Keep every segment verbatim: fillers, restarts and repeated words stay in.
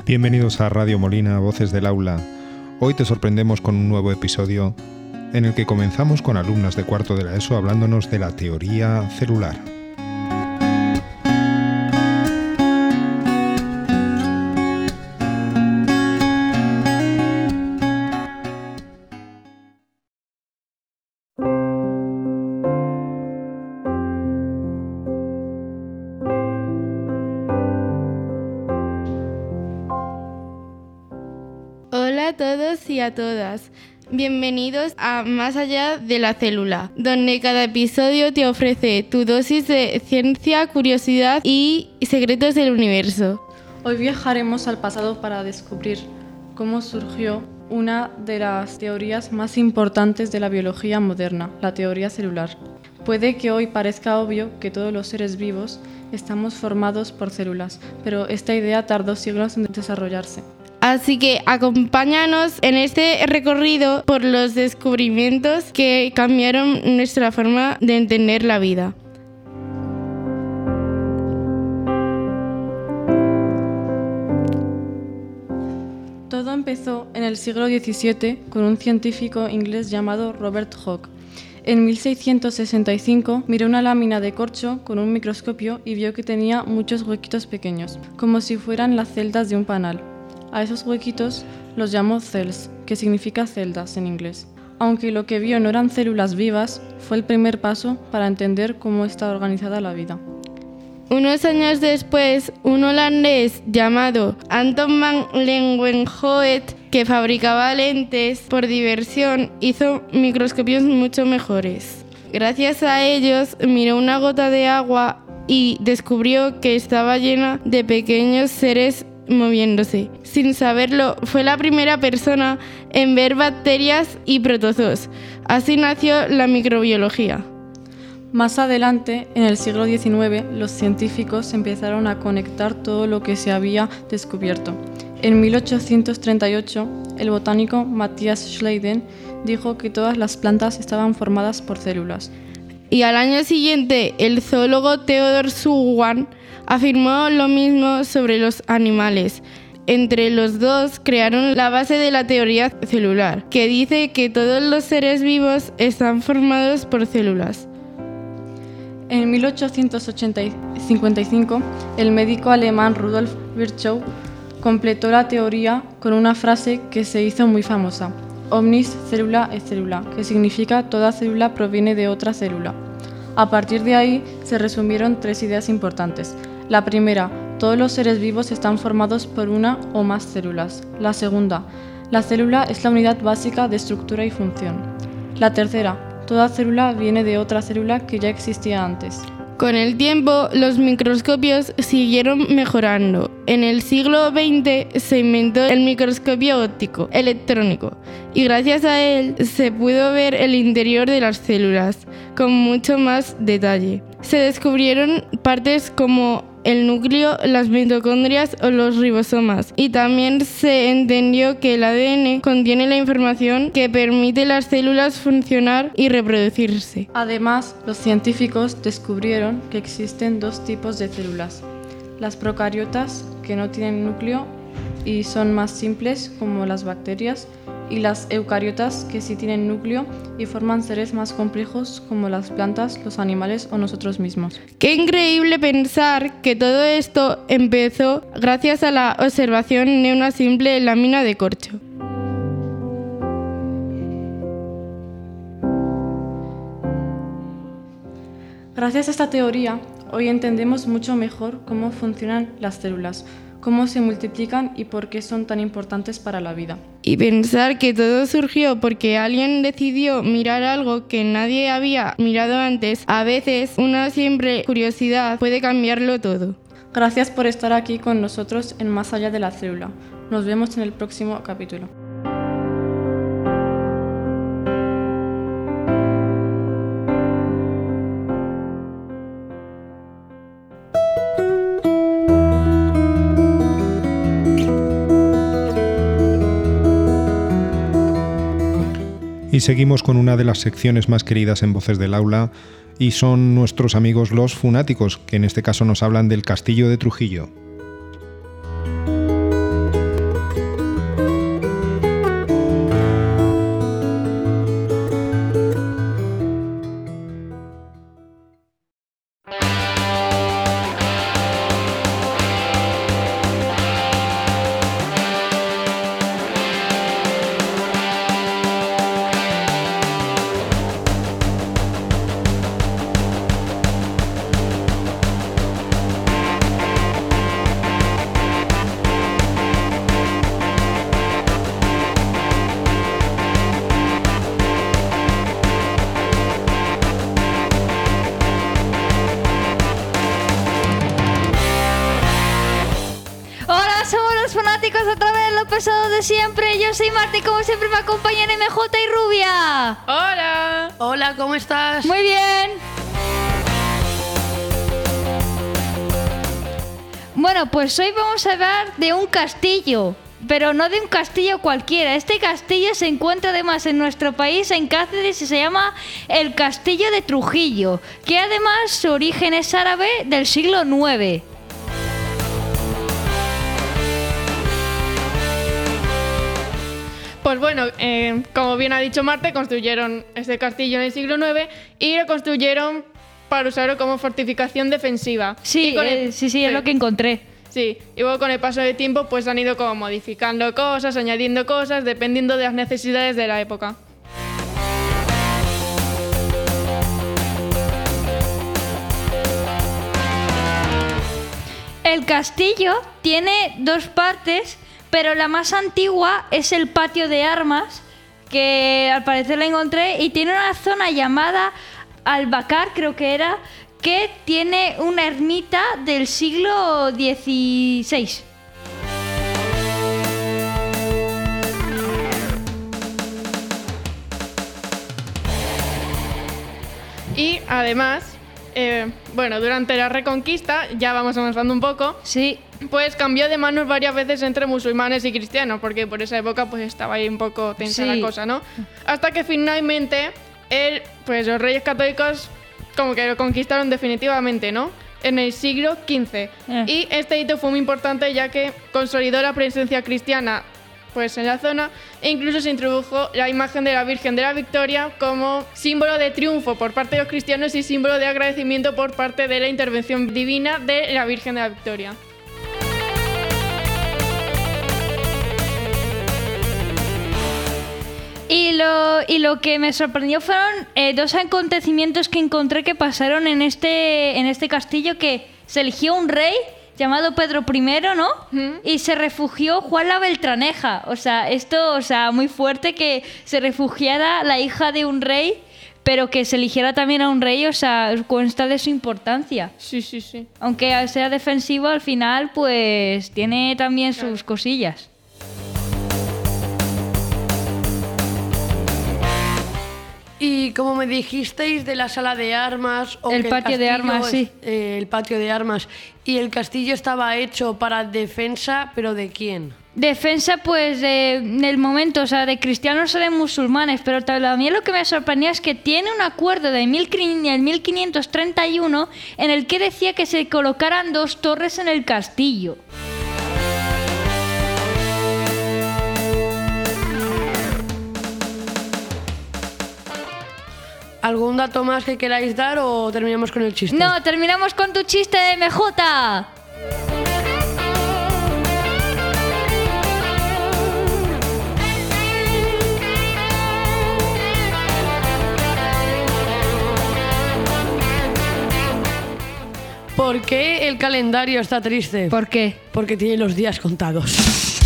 Bienvenidos a Radio Molina, Voces del Aula. Hoy te sorprendemos con un nuevo episodio en el que comenzamos con alumnas de cuarto de la ESO hablándonos de la teoría celular. Hola a todos y a todas. Bienvenidos a Más allá de la célula, donde cada episodio te ofrece tu dosis de ciencia, curiosidad y secretos del universo. Hoy viajaremos al pasado para descubrir cómo surgió una de las teorías más importantes de la biología moderna, la teoría celular. Puede que hoy parezca obvio que todos los seres vivos estamos formados por células, pero esta idea tardó siglos en desarrollarse. Así que acompáñanos en este recorrido por los descubrimientos que cambiaron nuestra forma de entender la vida. Todo empezó en el siglo diecisiete con un científico inglés llamado Robert Hooke. En mil seiscientos sesenta y cinco miró una lámina de corcho con un microscopio y vio que tenía muchos huequitos pequeños, como si fueran las celdas de un panal. A esos huequitos los llamó cells, que significa celdas en inglés. Aunque lo que vio no eran células vivas, fue el primer paso para entender cómo está organizada la vida. Unos años después, un holandés llamado Anton van Leeuwenhoek, que fabricaba lentes por diversión, hizo microscopios mucho mejores. Gracias a ellos, miró una gota de agua y descubrió que estaba llena de pequeños seres moviéndose. Sin saberlo, fue la primera persona en ver bacterias y protozoos. Así nació la microbiología. Más adelante, en el siglo diecinueve, los científicos empezaron a conectar todo lo que se había descubierto. En mil ochocientos treinta y ocho, el botánico Matthias Schleiden dijo que todas las plantas estaban formadas por células. Y al año siguiente, el zoólogo Theodor Schwann afirmó lo mismo sobre los animales. Entre los dos crearon la base de la teoría celular, que dice que todos los seres vivos están formados por células. En mil ochocientos cincuenta y cinco, el médico alemán Rudolf Virchow completó la teoría con una frase que se hizo muy famosa: Omnis cellula est cellula, que significa toda célula proviene de otra célula. A partir de ahí se resumieron tres ideas importantes. La primera, todos los seres vivos están formados por una o más células. La segunda, la célula es la unidad básica de estructura y función. La tercera, toda célula viene de otra célula que ya existía antes. Con el tiempo, los microscopios siguieron mejorando. En el siglo veinte se inventó el microscopio óptico electrónico y gracias a él se pudo ver el interior de las células con mucho más detalle. Se descubrieron partes como el núcleo, las mitocondrias o los ribosomas, y también se entendió que el A D N contiene la información que permite a las células funcionar y reproducirse. Además, los científicos descubrieron que existen dos tipos de células: las procariotas, que no tienen núcleo y son más simples, como las bacterias, y las eucariotas, que sí tienen núcleo y forman seres más complejos, como las plantas, los animales o nosotros mismos. Qué increíble pensar que todo esto empezó gracias a la observación de una simple lámina de corcho. Gracias a esta teoría, hoy entendemos mucho mejor cómo funcionan las células, cómo se multiplican y por qué son tan importantes para la vida. Y pensar que todo surgió porque alguien decidió mirar algo que nadie había mirado antes, a veces una simple curiosidad puede cambiarlo todo. Gracias por estar aquí con nosotros en Más allá de la célula. Nos vemos en el próximo capítulo. Y seguimos con una de las secciones más queridas en Voces del Aula, y son nuestros amigos los funáticos, que en este caso nos hablan del Castillo de Trujillo. todos fanáticos, otra vez lo pesado de siempre. Yo soy Marta y como siempre me acompañan M J y Rubia. Hola. Hola, ¿cómo estás? Muy bien. Bueno, pues hoy vamos a hablar de un castillo, pero no de un castillo cualquiera. Este castillo se encuentra además en nuestro país, en Cáceres, y se llama el Castillo de Trujillo, que además su origen es árabe del siglo nueve. Pues bueno, eh, como bien ha dicho Marte, construyeron este castillo en el siglo nueve y lo construyeron para usarlo como fortificación defensiva. Sí, el, eh, sí, sí, sí, es lo que encontré. Sí, y luego con el paso del tiempo pues han ido como modificando cosas, añadiendo cosas, dependiendo de las necesidades de la época. El castillo tiene dos partes, pero la más antigua es el patio de armas, que al parecer la encontré, y tiene una zona llamada Albacar, creo que era, que tiene una ermita del siglo dieciséis. Y además, eh, bueno, durante la Reconquista, ya vamos avanzando un poco, Sí. pues cambió de manos varias veces entre musulmanes y cristianos, porque por esa época pues estaba ahí un poco tensa Sí. la cosa, ¿no? Hasta que finalmente el, pues los reyes católicos como que lo conquistaron definitivamente, ¿no? En el siglo quince. Eh. Y este hito fue muy importante ya que consolidó la presencia cristiana pues en la zona e incluso se introdujo la imagen de la Virgen de la Victoria como símbolo de triunfo por parte de los cristianos y símbolo de agradecimiento por parte de la intervención divina de la Virgen de la Victoria. Y lo, y lo que me sorprendió fueron eh, dos acontecimientos que encontré que pasaron en este, en este castillo, que se eligió un rey llamado Pedro primero, ¿no? Ujú. Y se refugió Juan la Beltraneja. O sea, esto, o sea, muy fuerte que se refugiara la hija de un rey, pero que se eligiera también a un rey, o sea, consta de su importancia. Sí, sí, sí. Aunque sea defensivo, al final, pues tiene también sus cosillas. Y como me dijisteis de la sala de armas... O El que patio de castillo armas, es- sí. eh, el patio de armas. Y el castillo estaba hecho para defensa, ¿pero de quién? Defensa, pues, de, del momento, o sea, de cristianos o de musulmanes, pero también lo que me sorprendía es que tiene un acuerdo de mil quinientos treinta y uno en el que decía que se colocaran dos torres en el castillo. ¿Algún dato más que queráis dar o terminamos con el chiste? No, terminamos con tu chiste, M J. ¿Por qué el calendario está triste? ¿Por qué? Porque tiene los días contados.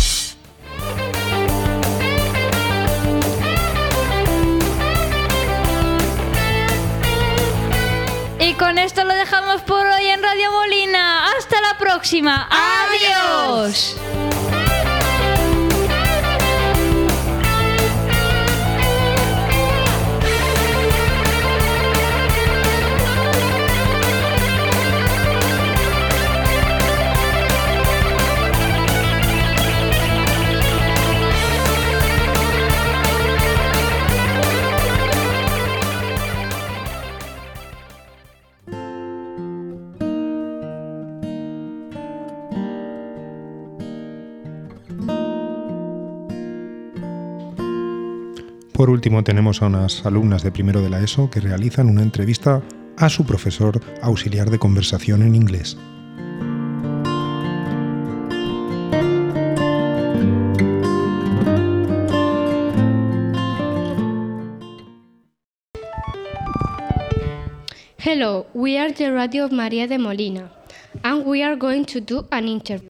Y con esto lo dejamos por hoy en Radio Molina. ¡Hasta la próxima! ¡Adiós! Por último, tenemos a unas alumnas de primero de la ESO que realizan una entrevista a su profesor auxiliar de conversación en inglés. Hello, we are the Radio of María de Molina, and we are going to do an interview.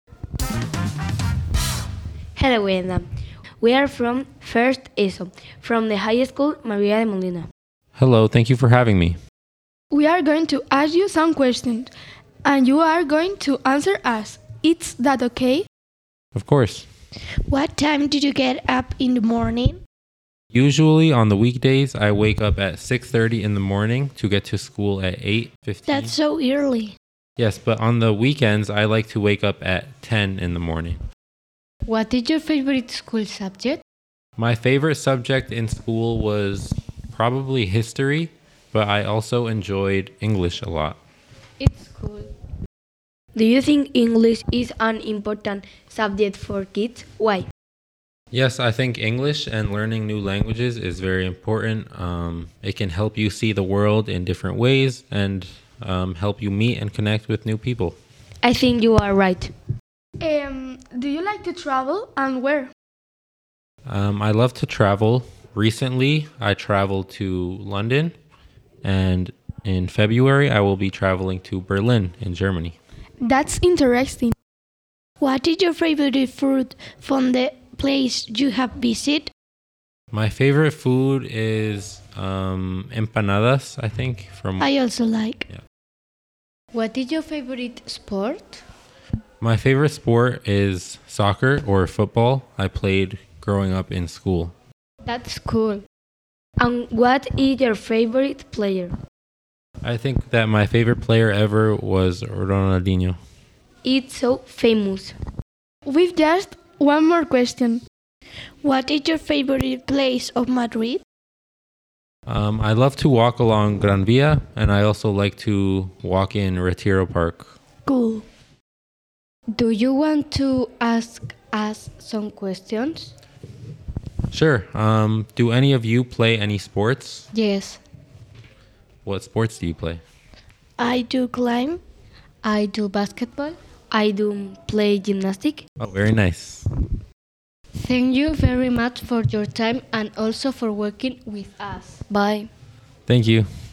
Hello, Edna. We are from First ESO, from the High School María de Molina. Hello, thank you for having me. We are going to ask you some questions, and you are going to answer us. Is that okay? Of course. What time did you get up in the morning? Usually on the weekdays, I wake up at six thirty in the morning to get to school at eight fifteen. That's so early. Yes, but on the weekends, I like to wake up at ten in the morning. What is your favorite school subject? My favorite subject in school was probably history, but I also enjoyed English a lot. It's cool. Do you think English is an important subject for kids? Why? Yes, I think English and learning new languages is very important. Um, it can help you see the world in different ways and um, help you meet and connect with new people. I think you are right. Um, do you like to travel and where? Um, I love to travel. Recently, I traveled to London, and in February, I will be traveling to Berlin in Germany. That's interesting. What is your favorite food from the place you have visited? My favorite food is um, empanadas, I think. From I also like. Yeah. What is your favorite sport? My favorite sport is soccer or football. I played growing up in school. That's cool. And what is your favorite player? I think that my favorite player ever was Ronaldinho. It's so famous. We've just one more question. What is your favorite place of Madrid? Um, I love to walk along Gran Via, and I also like to walk in Retiro Park. Cool. Do you want to ask us some questions? Sure. Um, do any of you play any sports? Yes. What sports do you play? I do climb. I do basketball. I do play gymnastics. Oh, very nice. Thank you very much for your time and also for working with us. Bye. Thank you.